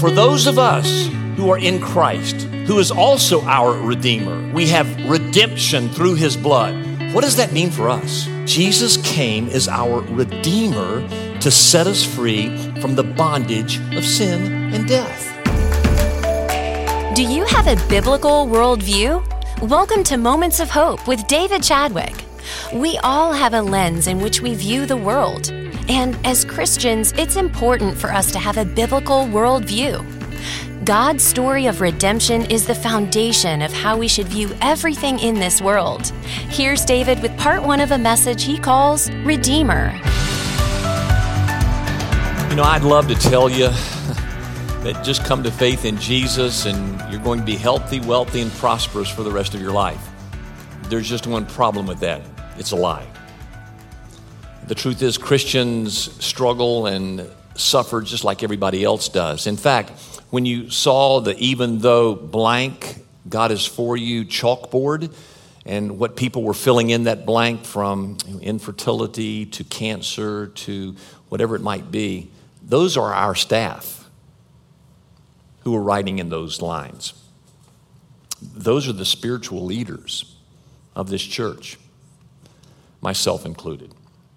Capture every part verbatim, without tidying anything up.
For those of us who are in Christ, who is also our Redeemer, we have redemption through his blood. What does that mean for us? Jesus came as our Redeemer to set us free from the bondage of sin and death. Do you have a biblical worldview? Welcome to Moments of Hope with David Chadwick. We all have a lens in which we view the world. And as Christians, it's important for us to have a biblical worldview. God's story of redemption is the foundation of how we should view everything in this world. Here's David with part one of a message he calls Redeemer. You know, I'd love to tell you that just come to faith in Jesus and you're going to be healthy, wealthy, and prosperous for the rest of your life. There's just one problem with that. It's a lie. The truth is Christians struggle and suffer just like everybody else does. In fact, when you saw the even though blank, God is for you chalkboard, and what people were filling in that blank from infertility to cancer to whatever it might be, those are our staff who are writing in those lines. Those are the spiritual leaders of this church, myself included.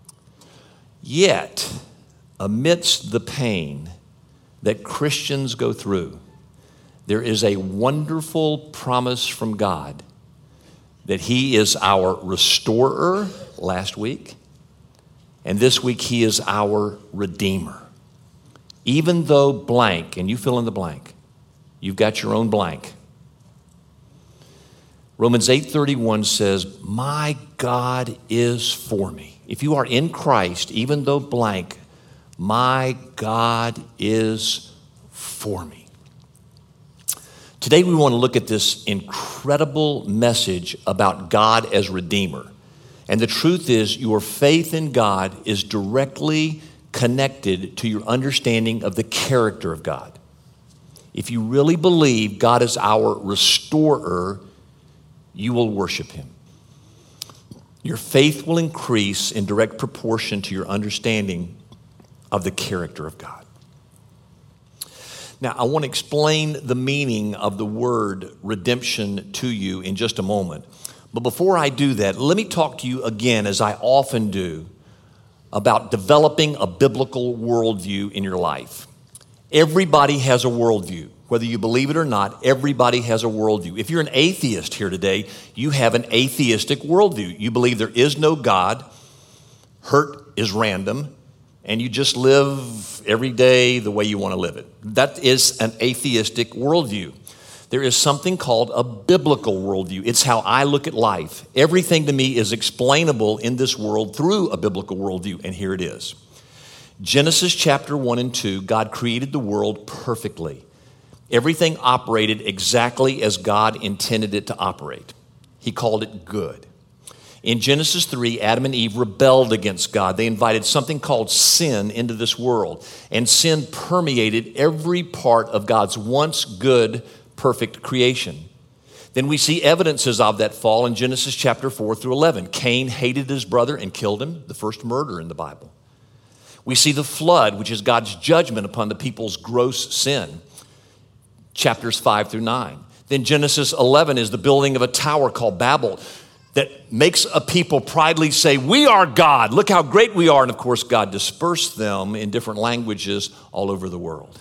Yet, amidst the pain that Christians go through, there is a wonderful promise from God that he is our restorer last week, and this week he is our redeemer. Even though blank, and you fill in the blank, you've got your own blank. Romans eight thirty-one says, my God is for me. If you are in Christ, even though blank, my God is for me. Today we want to look at this incredible message about God as Redeemer. And the truth is, your faith in God is directly connected to your understanding of the character of God. If you really believe God is our restorer, you will worship him. Your faith will increase in direct proportion to your understanding of the character of God. Now, I want to explain the meaning of the word redemption to you in just a moment. But before I do that, let me talk to you again, as I often do, about developing a biblical worldview in your life. Everybody has a worldview. Whether you believe it or not, everybody has a worldview. If you're an atheist here today, you have an atheistic worldview. You believe there is no God, hurt is random, and you just live every day the way you want to live it. That is an atheistic worldview. There is something called a biblical worldview. It's how I look at life. Everything to me is explainable in this world through a biblical worldview, and here it is. Genesis chapter one and two, God created the world perfectly. Everything operated exactly as God intended it to operate. He called it good. In Genesis three, Adam and Eve rebelled against God. They invited something called sin into this world, and sin permeated every part of God's once good, perfect creation. Then we see evidences of that fall in Genesis chapter four through eleven. Cain hated his brother and killed him, the first murder in the Bible. We see the flood, which is God's judgment upon the people's gross sin, chapters five through nine. Then Genesis eleven is the building of a tower called Babel that makes a people proudly say, we are God, look how great we are. And of course, God dispersed them in different languages all over the world.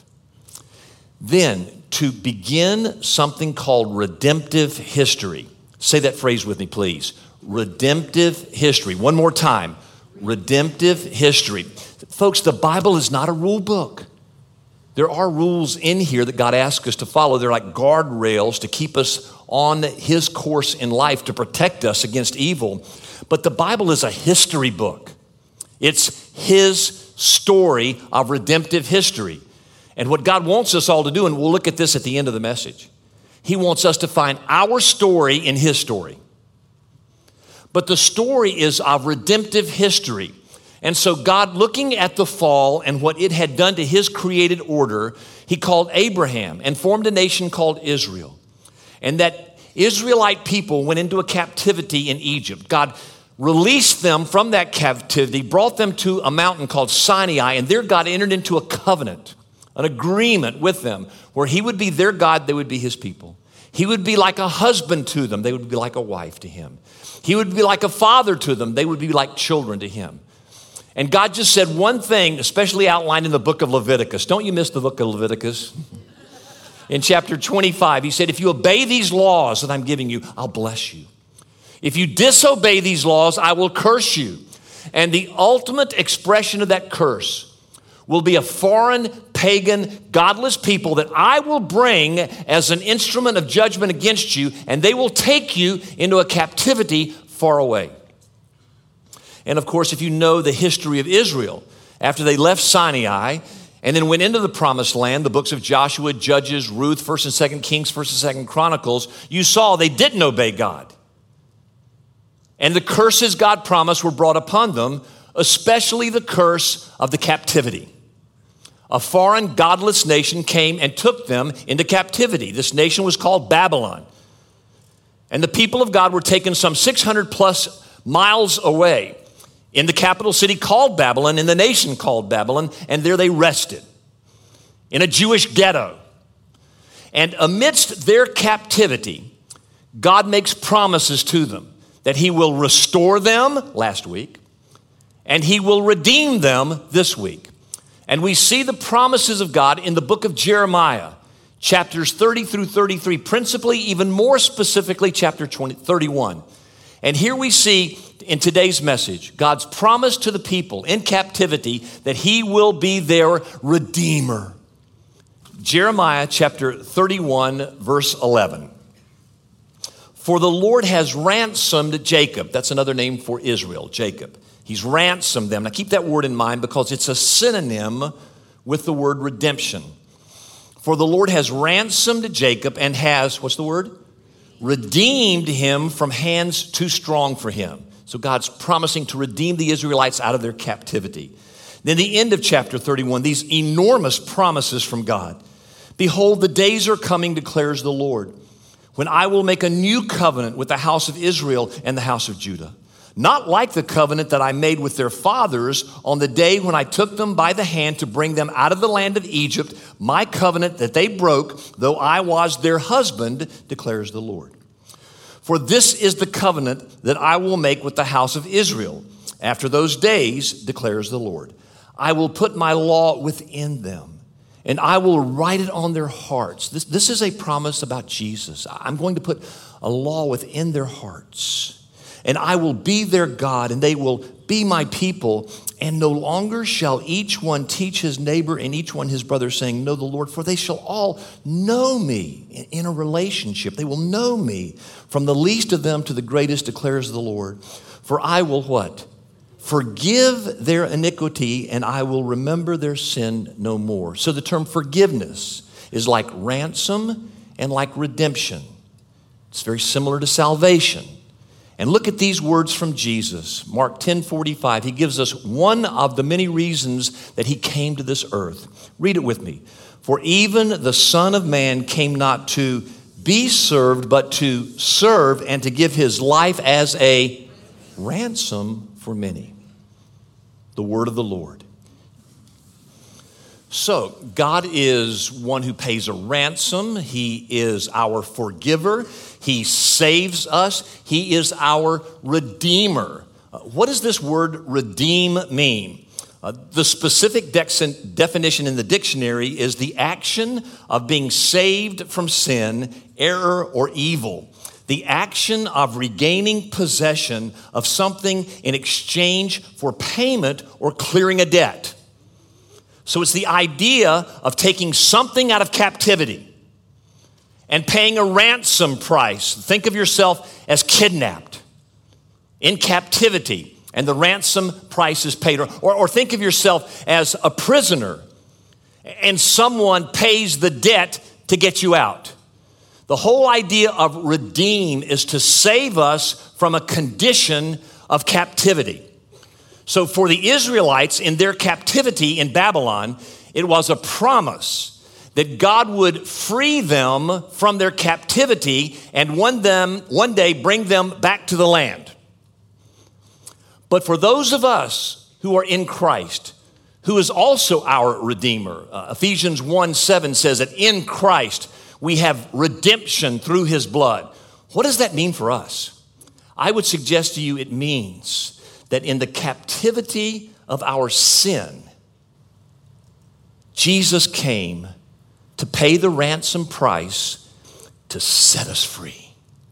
Then, to begin something called redemptive history. Say that phrase with me, please. Redemptive history. One more time. Redemptive history. Folks, the Bible is not a rule book. There are rules in here that God asks us to follow. They're like guardrails to keep us on his course in life, to protect us against evil. But the Bible is a history book. It's his story of redemptive history. And what God wants us all to do, and we'll look at this at the end of the message, he wants us to find our story in his story. But the story is of redemptive history. And so God, looking at the fall and what it had done to his created order, he called Abraham and formed a nation called Israel. And that Israelite people went into a captivity in Egypt. God released them from that captivity, brought them to a mountain called Sinai, and there God entered into a covenant, an agreement with them where he would be their God, they would be his people. He would be like a husband to them. They would be like a wife to him. He would be like a father to them. They would be like children to him. And God just said one thing, especially outlined in the book of Leviticus. Don't you miss the book of Leviticus? In chapter twenty-five, he said, if you obey these laws that I'm giving you, I'll bless you. If you disobey these laws, I will curse you. And the ultimate expression of that curse will be a foreign, pagan, godless people that I will bring as an instrument of judgment against you, and they will take you into a captivity far away. And of course, if you know the history of Israel, after they left Sinai and then went into the promised land, the books of Joshua, Judges, Ruth, First and Second Kings, First and Second Chronicles, you saw they didn't obey God. And the curses God promised were brought upon them, especially the curse of the captivity. A foreign, godless nation came and took them into captivity. This nation was called Babylon. And the people of God were taken some six hundred plus miles away in the capital city called Babylon, in the nation called Babylon, and there they rested in a Jewish ghetto. And amidst their captivity, God makes promises to them that he will restore them last week, and he will redeem them this week. And we see the promises of God in the book of Jeremiah, chapters thirty through thirty-three, principally, even more specifically, chapter twenty, thirty-one. And here we see in today's message, God's promise to the people in captivity that he will be their redeemer. Jeremiah chapter thirty-one, verse eleven. For the Lord has ransomed Jacob. That's another name for Israel, Jacob. He's ransomed them. Now keep that word in mind because it's a synonym with the word redemption. For the Lord has ransomed Jacob and has, what's the word? Redeemed him from hands too strong for him. So God's promising to redeem the Israelites out of their captivity. Then the end of chapter thirty-one, these enormous promises from God. Behold, the days are coming, declares the Lord, when I will make a new covenant with the house of Israel and the house of Judah. Not like the covenant that I made with their fathers on the day when I took them by the hand to bring them out of the land of Egypt, my covenant that they broke, though I was their husband, declares the Lord. For this is the covenant that I will make with the house of Israel. After those days, declares the Lord, I will put my law within them, and I will write it on their hearts. This, this is a promise about Jesus. I'm going to put a law within their hearts. And I will be their God, and they will be my people. And no longer shall each one teach his neighbor and each one his brother, saying, know the Lord, for they shall all know me in a relationship. They will know me from the least of them to the greatest, declares the Lord. For I will what? Forgive their iniquity, and I will remember their sin no more. So the term forgiveness is like ransom and like redemption. It's very similar to salvation. And look at these words from Jesus. Mark ten forty-five. He gives us one of the many reasons that he came to this earth. Read it with me. For even the Son of Man came not to be served, but to serve and to give his life as a ransom for many. The word of the Lord. So, God is one who pays a ransom. He is our forgiver. He saves us. He is our redeemer. Uh, what does this word redeem mean? Uh, the specific de- definition in the dictionary is the action of being saved from sin, error, or evil. The action of regaining possession of something in exchange for payment or clearing a debt. So it's the idea of taking something out of captivity and paying a ransom price. Think of yourself as kidnapped, in captivity, and the ransom price is paid. Or, or, or think of yourself as a prisoner, and someone pays the debt to get you out. The whole idea of redeem is to save us from a condition of captivity. So for the Israelites in their captivity in Babylon, it was a promise that God would free them from their captivity and one, them, one day bring them back to the land. But for those of us who are in Christ, who is also our Redeemer. Uh, Ephesians one seven says that in Christ we have redemption through his blood. What does that mean for us? I would suggest to you it means that in the captivity of our sin, Jesus came to pay the ransom price to set us free.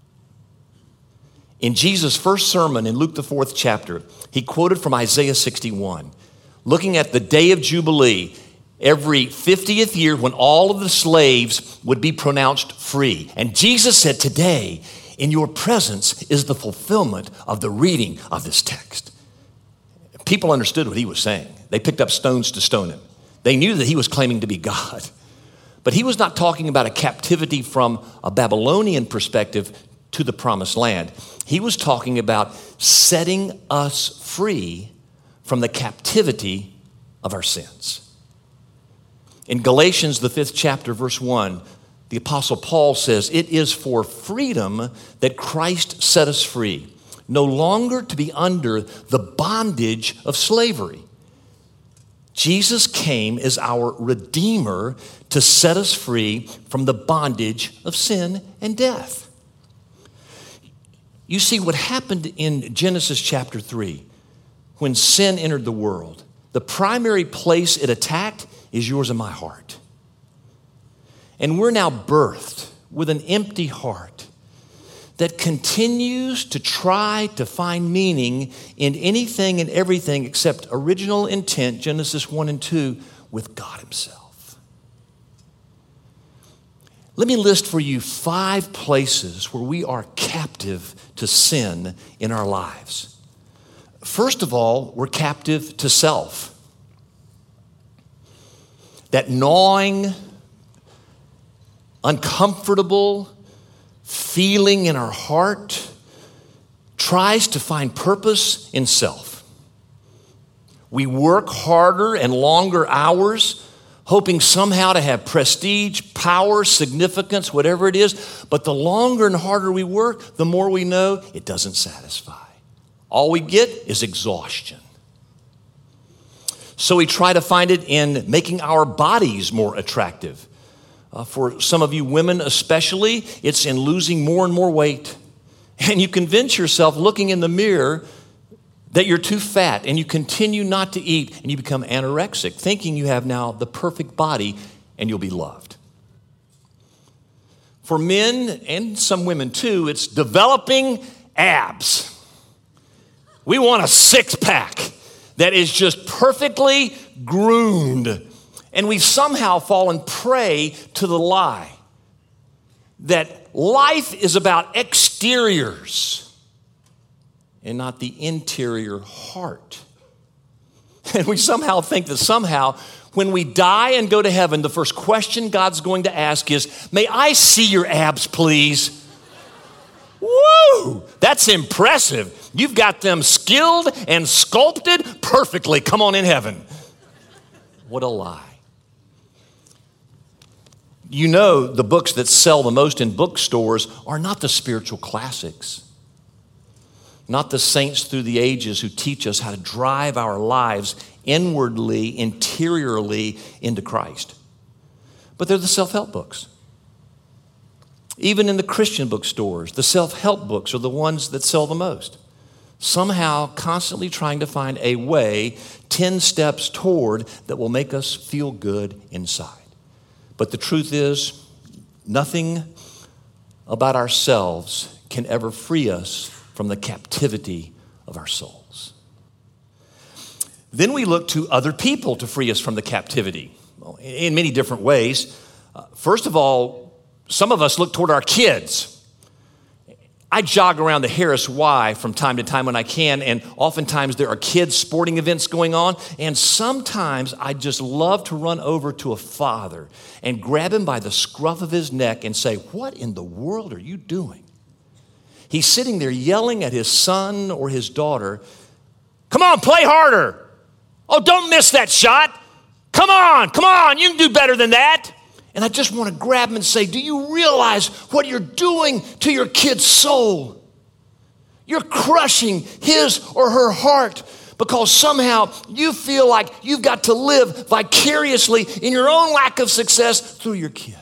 In Jesus' first sermon in Luke the fourth chapter, he quoted from Isaiah sixty-one, looking at the day of Jubilee, every fiftieth year when all of the slaves would be pronounced free. And Jesus said, today, in your presence is the fulfillment of the reading of this text. People understood what he was saying. They picked up stones to stone him. They knew that he was claiming to be God. But he was not talking about a captivity from a Babylonian perspective to the promised land. He was talking about setting us free from the captivity of our sins. In Galatians, the fifth chapter, verse one, the Apostle Paul says, it is for freedom that Christ set us free, no longer to be under the bondage of slavery. Jesus came as our Redeemer to set us free from the bondage of sin and death. You see, what happened in Genesis chapter three, when sin entered the world, the primary place it attacked is yours and my heart. And we're now birthed with an empty heart that continues to try to find meaning in anything and everything except original intent, Genesis one and two, with God himself. Let me list for you five places where we are captive to sin in our lives. First of all, we're captive to self. That gnawing, uncomfortable feeling in our heart tries to find purpose in self. We work harder and longer hours, hoping somehow to have prestige, power, significance, whatever it is. But the longer and harder we work, the more we know it doesn't satisfy. All we get is exhaustion. So we try to find it in making our bodies more attractive. Uh, for some of you women especially, it's in losing more and more weight. And you convince yourself looking in the mirror that you're too fat, and you continue not to eat, and you become anorexic, thinking you have now the perfect body and you'll be loved. For men and some women too, it's developing abs. We want a six-pack that is just perfectly groomed. And we've somehow fallen prey to the lie that life is about exteriors and not the interior heart. And we somehow think that somehow when we die and go to heaven, the first question God's going to ask is, may I see your abs, please? Woo! That's impressive. You've got them skilled and sculpted perfectly. Come on in heaven. What a lie. You know, the books that sell the most in bookstores are not the spiritual classics, not the saints through the ages who teach us how to drive our lives inwardly, interiorly into Christ. But they're the self-help books. Even in the Christian bookstores, the self-help books are the ones that sell the most. Somehow constantly trying to find a way, ten steps toward, that will make us feel good inside. But the truth is, nothing about ourselves can ever free us from the captivity of our souls. Then we look to other people to free us from the captivity in many different ways. Uh, first of all, some of us look toward our kids. I jog around the Harris Y from time to time when I can, and oftentimes there are kids' sporting events going on, and sometimes I just love to run over to a father and grab him by the scruff of his neck and say, what in the world are you doing? He's sitting there yelling at his son or his daughter, come on, play harder. Oh, don't miss that shot. Come on, come on, you can do better than that. And I just want to grab him and say, do you realize what you're doing to your kid's soul? You're crushing his or her heart because somehow you feel like you've got to live vicariously in your own lack of success through your kid.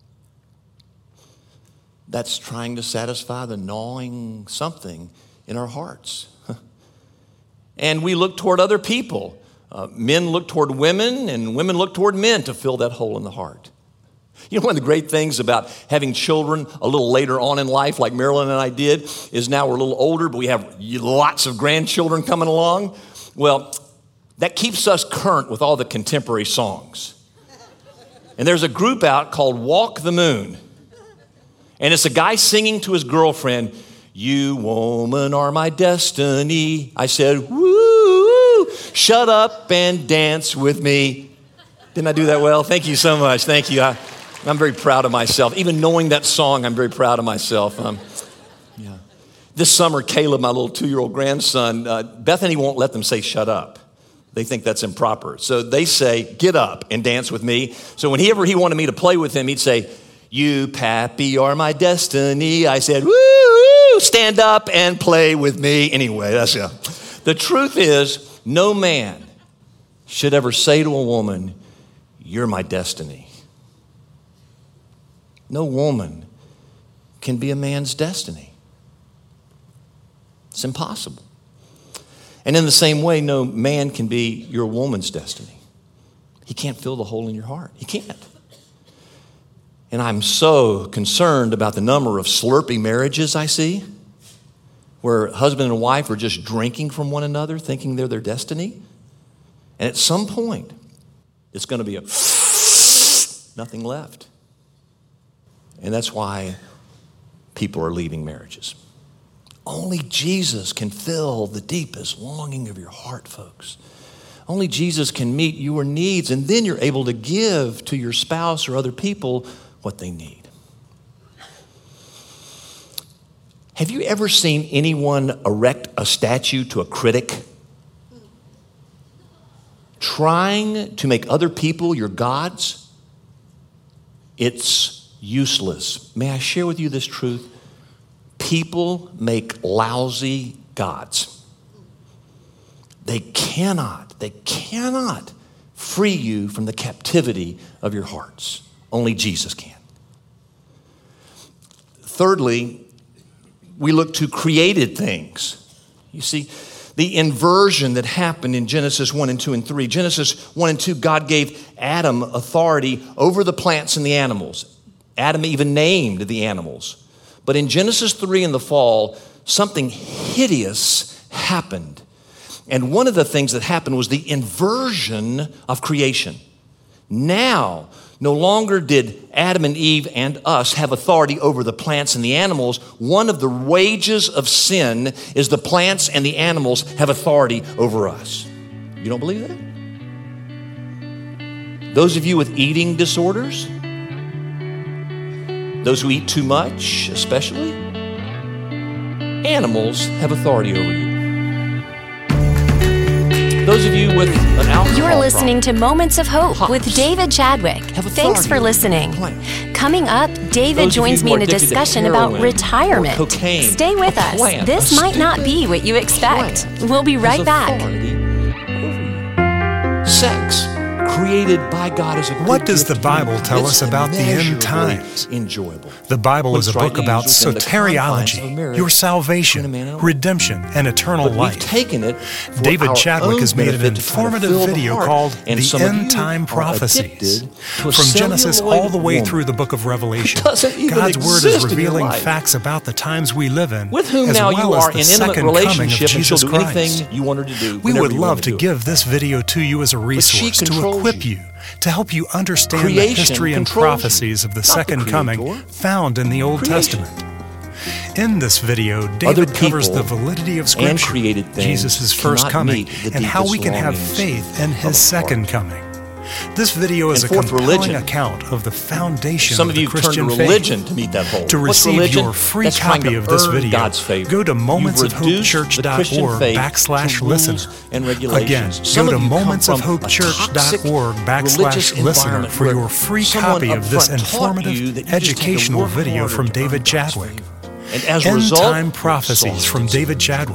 That's trying to satisfy the gnawing something in our hearts. And we look toward other people. Uh, men look toward women, and women look toward men to fill that hole in the heart. You know, one of the great things about having children a little later on in life, like Marilyn and I did, is now we're a little older, but we have lots of grandchildren coming along. Well, that keeps us current with all the contemporary songs. And there's a group out called Walk the Moon. And it's a guy singing to his girlfriend, "You woman are my destiny." I said, "Woo, shut up and dance with me." Didn't I do that well? Thank you so much. Thank you. I, I'm very proud of myself. Even knowing that song, I'm very proud of myself. Um, yeah. This summer, Caleb, my little two-year-old grandson, uh, Bethany won't let them say "shut up." They think that's improper. So they say, "Get up and dance with me." So whenever he wanted me to play with him, he'd say, "You, Pappy, are my destiny." I said, "Woo, stand up and play with me." Anyway, that's it. The truth is, no man should ever say to a woman, "You're my destiny." No woman can be a man's destiny. It's impossible. And in the same way, no man can be your woman's destiny. He can't fill the hole in your heart. He can't. And I'm so concerned about the number of slurpy marriages I see, where husband and wife are just drinking from one another, thinking they're their destiny. And at some point, it's going to be a nothing left. And that's why people are leaving marriages. Only Jesus can fill the deepest longing of your heart, folks. Only Jesus can meet your needs, and then you're able to give to your spouse or other people what they need. Have you ever seen anyone erect a statue to a critic? Trying to make other people your gods? It's useless. May I share with you this truth? People make lousy gods. They cannot, they cannot free you from the captivity of your hearts. Only Jesus can. Thirdly, we look to created things. You see, the inversion that happened in Genesis one and two and three. Genesis one and two, God gave Adam authority over the plants and the animals. Adam even named the animals. But in Genesis three in the fall, something hideous happened. And one of the things that happened was the inversion of creation. Now, no longer did Adam and Eve and us have authority over the plants and the animals. One of the wages of sin is the plants and the animals have authority over us. You don't believe that? Those of you with eating disorders, those who eat too much, especially, animals have authority over you. Those of you with an alcohol You're listening problem, to Moments of Hope Pops, with David Chadwick. Thanks for listening. Coming up, David joins me in a discussion about retirement. Cocaine, Stay with us. Plant, this might not be what you expect. We'll be right back. Sex, created by God as a good What does the gift. Bible tell It's us about the end immeasurably times? Enjoyable. The Bible is a What's book rightly about used within the confines of a soteriology, marriage your between a salvation, man and a woman. redemption, and eternal But we've life. taken it for David our Chadwick own has made an benefit to try to informative fill the video heart. called And The some of End you Time are Prophecies. addicted to a From Genesis celluloid all the way woman. through the book of Revelation, doesn't even God's Word is exist in your revealing life. facts about the times we live in, With whom as now well you as are the in intimate second coming of relationship and she'll Jesus do Christ. anything you want her to do. We whenever would you love want to do it. give this video to you as a resource to controls equip you. you, to help you understand the Creation history and controls you, prophecies of the not the second coming Creator. found in the Old Creation. Testament. In this video, Other David covers the people validity of and Scripture, created things Jesus' first cannot coming, meet the and how we deepest can have longings faith in of His a second heart. coming. This video is And a fourth, compelling religion. account of the foundation Some of of the you turn to Christian religion faith. to meet that hole. To What's receive religion? your free That's trying copy to of this earn video, God's favor. go to You've moments of hope reduced church the dot Christian org faith backslash to listen. rules and regulations. Again, Some go to of you come moments of from hope a church dot toxic org religious backslash listener environment for where your free someone copy up of this front taught you informative, that you just had to educational work video harder from to earn David God's Chadwick. favor. And as a End result, Time you're Prophecies from exhausted. David Chadwick.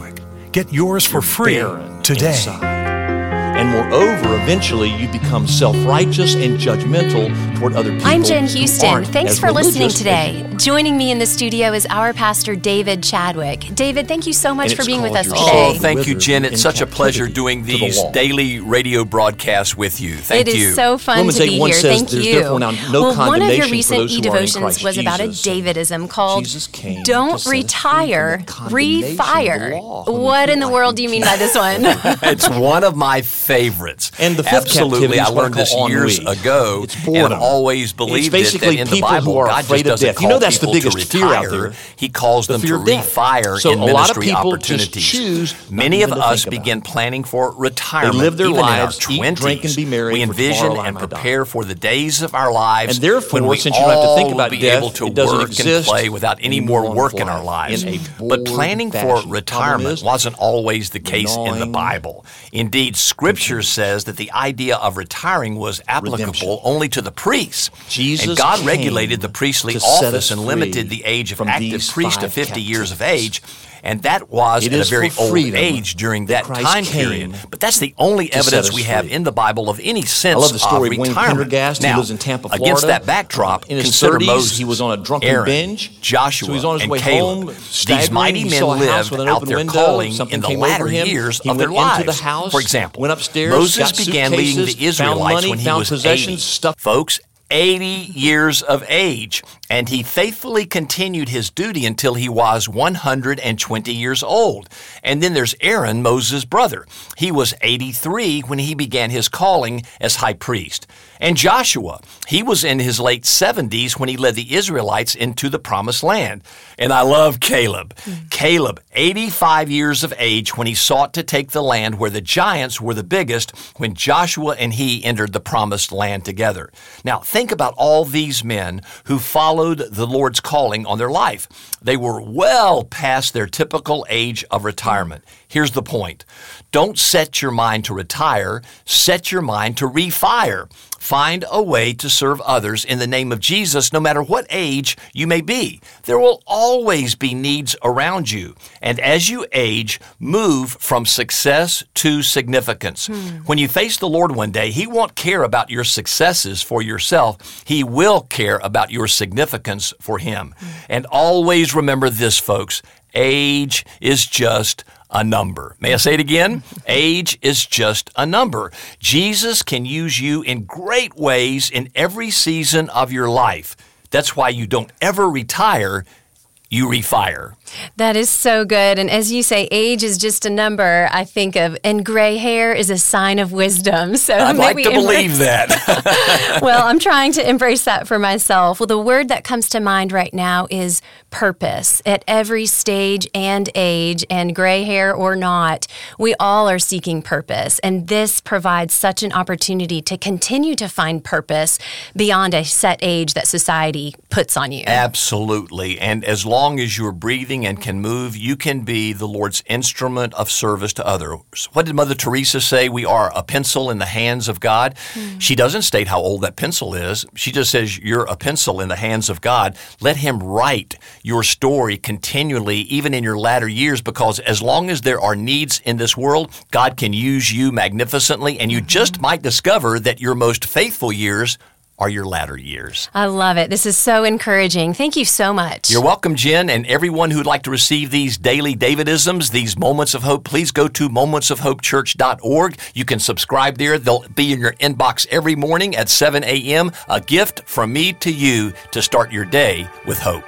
Get yours for free barren today. inside. And moreover, eventually you become self-righteous and judgmental toward other people. I'm Jen who Houston. aren't Thanks as for listening religious today. as you are. Joining me in the studio is our pastor, David Chadwick. David, thank you so much And for it's being with called us Your today. Oh, thank you, Withered Jen. It's in such a pleasure captivity doing to the these law. daily radio broadcasts with you. Thank It you. is so fun Romans to eight be one here. says Thank there's you. therefore now no well, one of your condemnation for recent those who are in e-devotions Christ was about a Jesus. Davidism called Jesus came to Don't set us free Retire, from the condemnation of the Refire. law. When we What feel in the like world we do you mean can't. by this one? It's one of my favorites. And the fifth Absolutely, captivity is I what learned I call this years ennui. ago, It's and boredom. I've always It's believed it, basically that in the people Bible, who are God afraid just of doesn't death. call You know that's the people to biggest fear out retire. there. He calls The them fear to of death. refire So in a lot of ministry people just opportunities. choose not Many of even to us think about begin it. planning for retirement. live their even lives, in our eat, twenties. drink, and be merry, We for envision tomorrow I and might die. prepare for the days of our lives And therefore, when we since you don't have to think all about will be death, able to it doesn't work exist and play without any in more normal work in our life, lives. in a But bored planning for fashion. Problem retirement is, wasn't always the case in the gnawing Bible. Indeed, Scripture says that the idea of retiring was applicable Redemption. only to the priests. Jesus and God came regulated the priestly to set office us and free limited the age of from active these priest to five fifty years of captivities. age. And that was It at a is very for old freedom age during that Christ time came period. But that's the only to set evidence us we have free. in the Bible of any sense I love the story of of Wayne retirement. Pendergast. He Now, lives in Tampa, Florida. against that backdrop, In his consider thirties, Moses, he was on a drunken Aaron, binge. Joshua, So he's on his and way Caleb. home, These staggering. mighty He men saw a house lived with an out open their window. calling Something in the came over latter him. years He of their went into lives. the house, For example, went upstairs, Moses got began leading suitcases, the Israelites found money, when he found was possessions, eighty. stuff. Folks, eighty years of age, and he faithfully continued his duty until he was one hundred twenty years old. And then there's Aaron, Moses' brother. He was eighty-three when he began his calling as high priest. And Joshua, he was in his late seventies when he led the Israelites into the promised land. And I love Caleb. Caleb, eighty-five years of age when he sought to take the land where the giants were the biggest, when Joshua and he entered the promised land together. Now, think about all these men who followed the Lord's calling on their life. They were well past their typical age of retirement. Here's the point. Don't set your mind to retire. Set your mind to refire. Find a way to serve others in the name of Jesus, no matter what age you may be. There will always be needs around you. And as you age, move from success to significance. Hmm. When you face the Lord one day, He won't care about your successes for yourself. He will care about your significance for Him. Hmm. And always remember this, folks. Age is just a number. May I say it again? Age is just a number. Jesus can use you in great ways in every season of your life. That's why you don't ever retire, you refire. That is so good. And as you say, age is just a number. I think of, and gray hair is a sign of wisdom. So I'd like maybe to embrace, believe that. Well, I'm trying to embrace that for myself. Well, the word that comes to mind right now is purpose. At every stage and age, and gray hair or not, we all are seeking purpose. And this provides such an opportunity to continue to find purpose beyond a set age that society puts on you. Absolutely. And as long as you're breathing and can move, you can be the Lord's instrument of service to others. What did Mother Teresa say? We are a pencil in the hands of God. Mm. She doesn't state how old that pencil is. She just says you're a pencil in the hands of God. Let Him write your story continually, even in your latter years, because as long as there are needs in this world, God can use you magnificently, and you mm-hmm. just might discover that your most faithful years are your latter years. I love it. This is so encouraging. Thank you so much. You're welcome, Jen. And everyone who'd like to receive these daily Davidisms, these moments of hope, please go to moments of hope church dot org. You can subscribe there. They'll be in your inbox every morning at seven a.m. A gift from me to you to start your day with hope.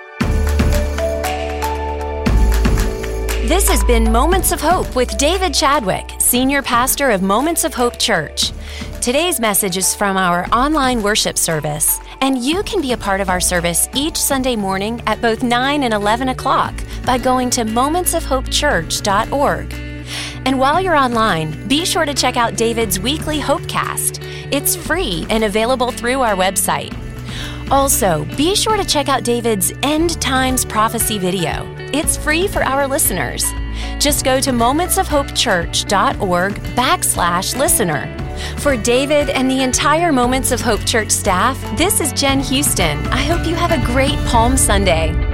This has been Moments of Hope with David Chadwick, Senior Pastor of Moments of Hope Church. Today's message is from our online worship service, and you can be a part of our service each Sunday morning at both nine and eleven o'clock by going to moments of hope church dot org. And while you're online, be sure to check out David's weekly Hopecast. It's free and available through our website. Also, be sure to check out David's End Times Prophecy video. It's free for our listeners. Just go to moments of hope church dot org backslash listener. For David and the entire Moments of Hope Church staff, this is Jen Houston. I hope you have a great Palm Sunday.